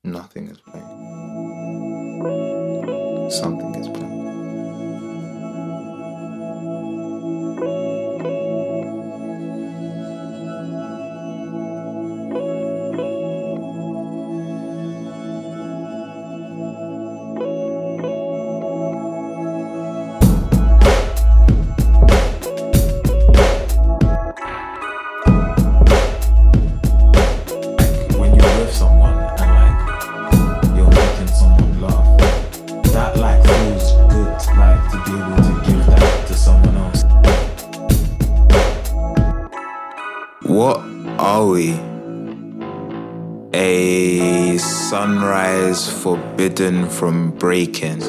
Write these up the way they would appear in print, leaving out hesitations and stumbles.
Nothing is playing. Something is playing. When you're with someone and like you're making someone laugh, that like feels good, like to be able to give that to someone else. What are we? A sunrise forbidden from breaking.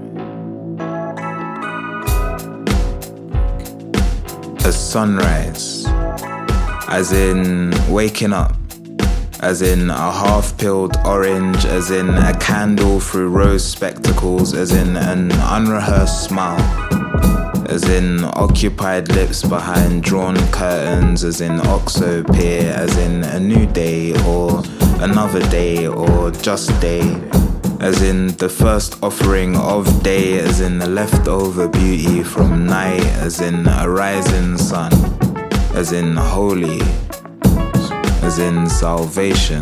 A sunrise, as in waking up, as in a half-peeled orange, as in a candle through rose spectacles, as in an unrehearsed smile, as in occupied lips behind drawn curtains, as in OXO peer, as in a new day or another day or just day, as in the first offering of day, as in the leftover beauty from night, as in a rising sun, as in holy, as in salvation.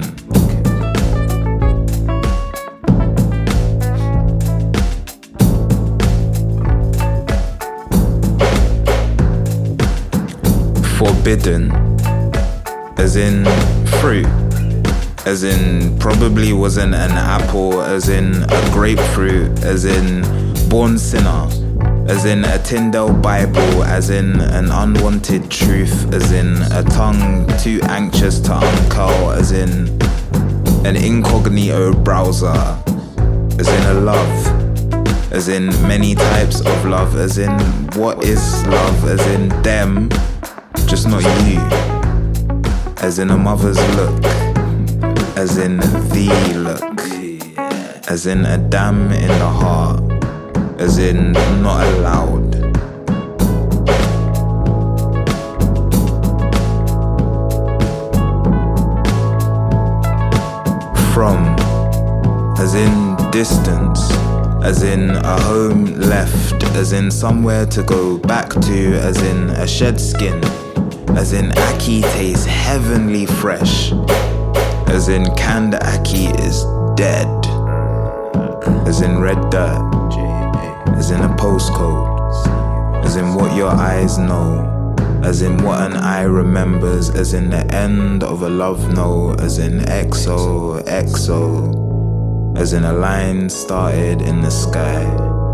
Forbidden, as in fruit, as in probably wasn't an apple, as in a grapefruit, as in born sinner, as in a Tyndale Bible, as in an unwanted truth, as in a tongue too anxious to uncurl, as in an incognito browser, as in a love, as in many types of love, as in what is love, as in them, just not you, as in a mother's look, as in the look, as in a dam in the heart, as in not allowed. From, as in distance, as in a home left, as in somewhere to go back to, as in a shed skin, as in ackee tastes heavenly fresh, as in canned ackee is dead, as in red dirt, as in a postcode, as in what your eyes know, as in what an eye remembers, as in the end of a love note, as in XO, XO, as in a line started in the sky.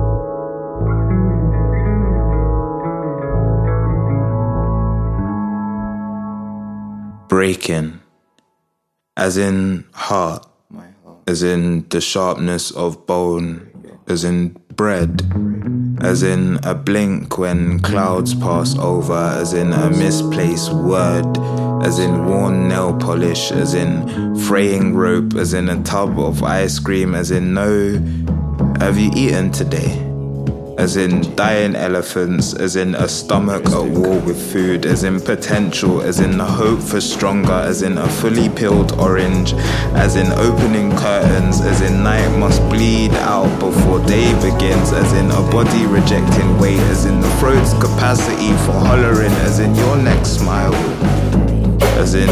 Breaking, as in heart, as in the sharpness of bone, as in bread, as in a blink when clouds pass over, as in a misplaced word, as in worn nail polish, as in fraying rope, as in a tub of ice cream, as in no, have you eaten today? As in dying elephants, as in a stomach at war with food, as in potential, as in the hope for stronger, as in a fully peeled orange, as in opening curtains, as in night must bleed out before day begins, as in a body rejecting weight, as in the throat's capacity for hollering, as in your next smile, as in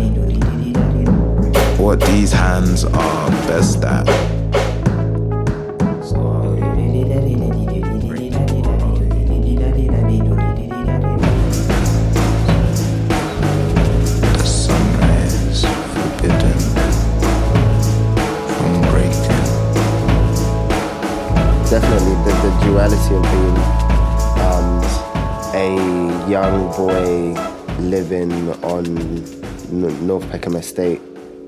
what these hands are best at. Definitely the duality of being a young boy living on North Peckham Estate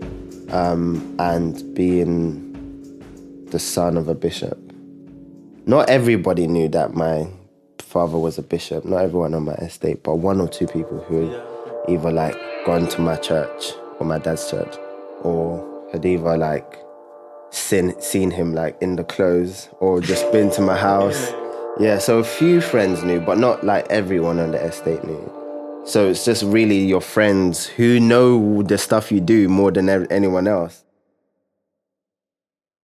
and being the son of a bishop. Not everybody knew that my father was a bishop, not everyone on my estate, but one or two people who had either like gone to my church or my dad's church, or had either like seen him like in the clothes or just been to my house. Yeah, so a few friends knew, but not like everyone on the estate knew. So it's just really your friends who know the stuff you do more than anyone else.